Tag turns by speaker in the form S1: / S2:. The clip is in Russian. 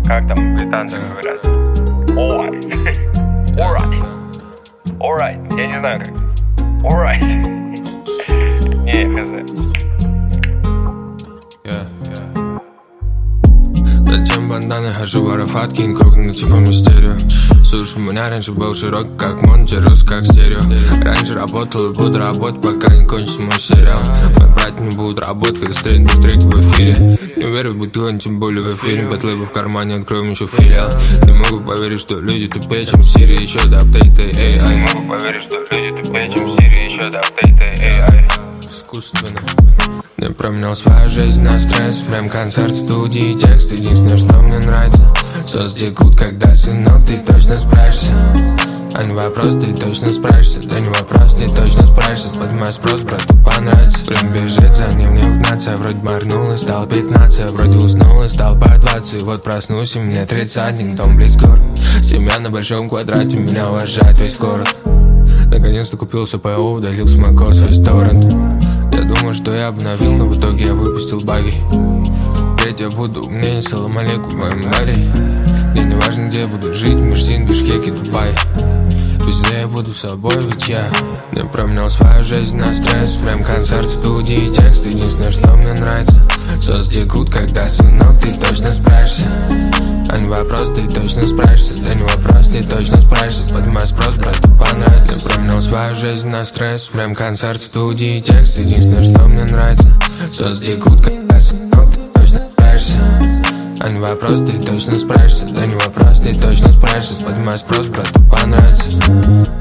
S1: Как там британцы говорят? Alright. Alright. Я не знаю как. Alright. Не, хз.
S2: Зачем банданы, хожу в аэрофатке, инкогнито по мистерию. Слушай, у меня раньше был широкий, как монтерус, как стерео. Раньше работал и буду работать, пока не кончится мой сериал. Мои братья не будут работать, когда стрельнут трек в эфире. Не верю в бутылку, тем более в эфире. Бэтлэбы в кармане, откроем еще филиал. Не могу поверить, что люди тупее, чем Siri, еще до апдейта AI.
S1: Не могу поверить, что люди тупее, чем Siri, еще до апдейта AI.
S2: Искусственно. Я променял свою жизнь на стресс. Прям концерт в студии, текст единственное, что мне нравится. Сос текут, когда сынок, ты точно справишься. А не вопрос, ты точно справишься. Да не вопрос, ты точно справишься. Поднимай спрос, брату понравится. Прям бежит за ним, не угнаться. Вроде моргнул и стал 15. Вроде уснул и стал по 20. Вот проснусь и мне 30, дом близ гор. Семья на большом квадрате, меня уважает весь город. Наконец-то купился ПО, удалил с Мако свой торрент. Я думаю, что я обновил, но в итоге я выпустил баги. Ведь я буду умнее, салам алейкум моим Али. Мне не важно, где я буду жить, Мерсин, Бишкеке, Дубай. Везде я буду собой, ведь я не променял свою жизнь на стресс. Прям концерт в студии, текст единственное, что мне нравится. Сос текут, когда сынок, ты точно справишься. А не вопрос, ты точно справишься. Да не вопрос, ты точно справишься. Поднимай спрос, брату понравится. Я променял свою жизнь на стресс. Прям концерт в студии, текст единственное, что мне нравится. Сос текут, когда сынок, ты точно справишься. А не вопрос, ты точно справишься. Да не вопрос, ты точно справишься. Поднимай спрос, брату понравится.